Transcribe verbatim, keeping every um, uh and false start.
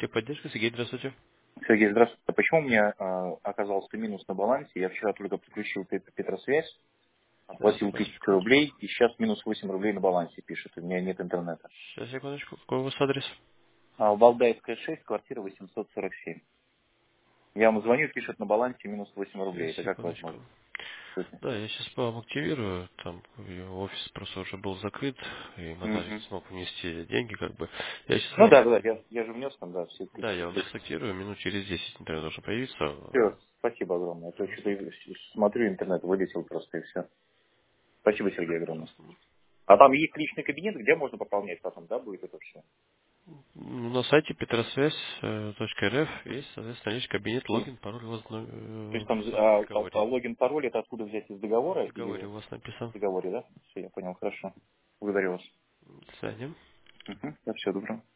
Техподдержка, Сергей, здравствуйте. Сергей, здравствуйте. А почему у меня а, оказался минус на балансе? Я вчера только подключил Пет- Петросвязь, Сейчас, оплатил тысячу секундочку. рублей, и сейчас минус восемь рублей на балансе пишет. У меня нет интернета. Сейчас, секундочку. Какой у вас адрес? А, Валдаевская шесть, квартира восемьсот сорок семь. Я ему звоню, пишет на балансе минус восемь Сейчас, рублей. Это как секундочку. возможно? Слушайте. Да, я сейчас вам активирую. Там ее офис просто уже был закрыт, и менеджер не Мгм. смог внести деньги, как бы. Я сейчас Ну вам... да, да, я, я же внес там, да, все Да, тысячи. я вам сейчас активирую. Минут через десять интернет должен появиться. Все, спасибо огромное. А то Пожалуйста. что-то смотрю, интернет вылетел просто и все. Спасибо, Сергей, огромное. Пожалуйста. А там есть личный кабинет, где можно пополнять потом, да, будет это все? Ну, на сайте петросвязь.рф есть, соответственно, есть кабинет, логин, пароль у вас на- То есть э, там написан в а, а- а договоре. логин, пароль это откуда взять из В договора или договоре в у вас написан. договоре, да? Все, я понял, хорошо. Благодарю вас. До свидания. Угу. Да, все, добро.